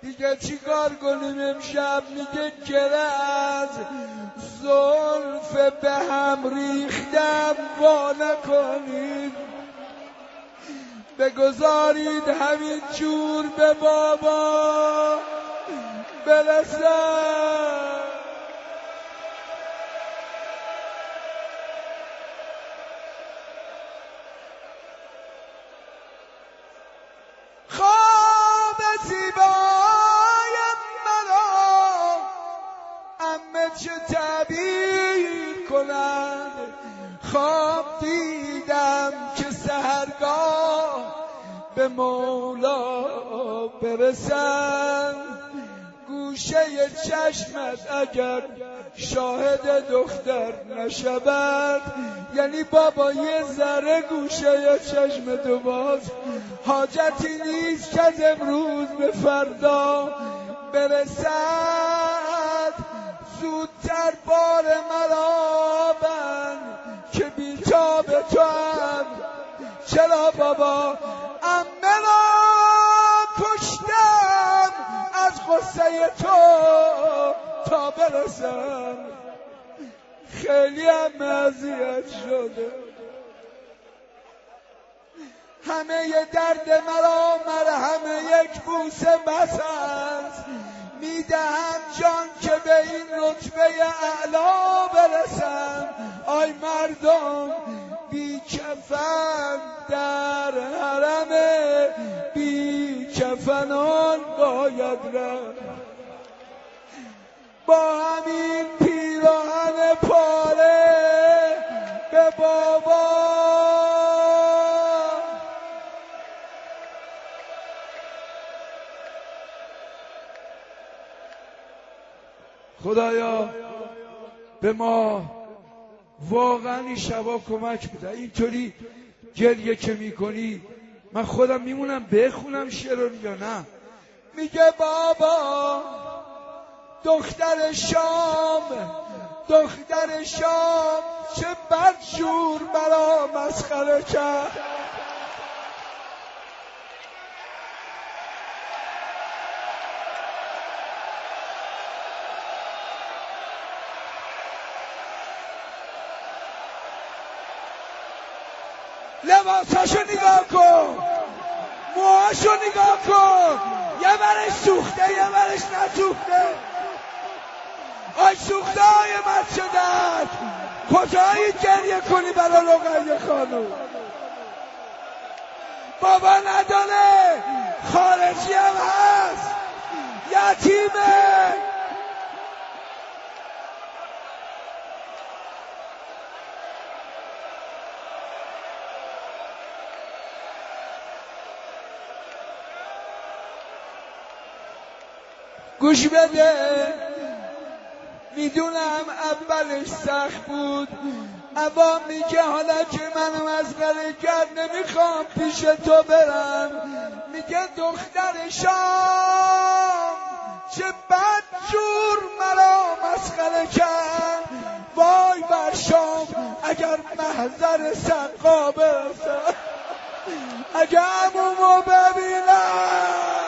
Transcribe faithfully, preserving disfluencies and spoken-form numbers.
دیگه چی کار کنیم امشب؟ میگه گله از زلف به هم ریختم وا نکنید، بگذارید همین جور به بابا برسم. خواب زیبای مرا عمه چه تعبیر کند، خواب دیدم که سحرگاه به مولا برسم. گوشه چشمت اگر شاهد دختر نشود، یعنی بابا یه ذره گوشه چشم تو باز، حاجتی نیست که از امروز به فردا برسد. زودتر بار مرا بند که بی‌تاب تو هم. چرا بابا؟ عمه را کشتم از غصه تو تا برسم. خیلی هم اذیت شده. همه ی درد مرا مرهم یک بوسه بس است. میدهم جان که به این رتبه اعلا برسم. آی مردم بی کفن در حرم بی کفنان باید رفت. با همین پیراهن پاره به بابا خدایا به ما واقعا این شبا کمک بده. اینطوری گریه که میکنی من خودم میمونم بخونم شعر یا نه؟ میگه بابا دختر شام دختر شام چه بدجور مرا مسخره کرد. لباساشو نگاه کن، موهاشو نگاه کن، یه برش سوخته یه برش نسوخته. آی سوخته های مسجدت کجایی گریه کنی برای رقیه خانوم؟ بابا نداره، خارجی هم هست، یتیمه. گوش بده، میدونم اولش سخت بود، اما میگه حالا که منو مسخره کرد نمیخوام پیش تو برم. میگه دختر شام چه بدجور مرا مسخره کرد. وای بر شام اگر محضر سقا برسم، اگر عمومو ببینم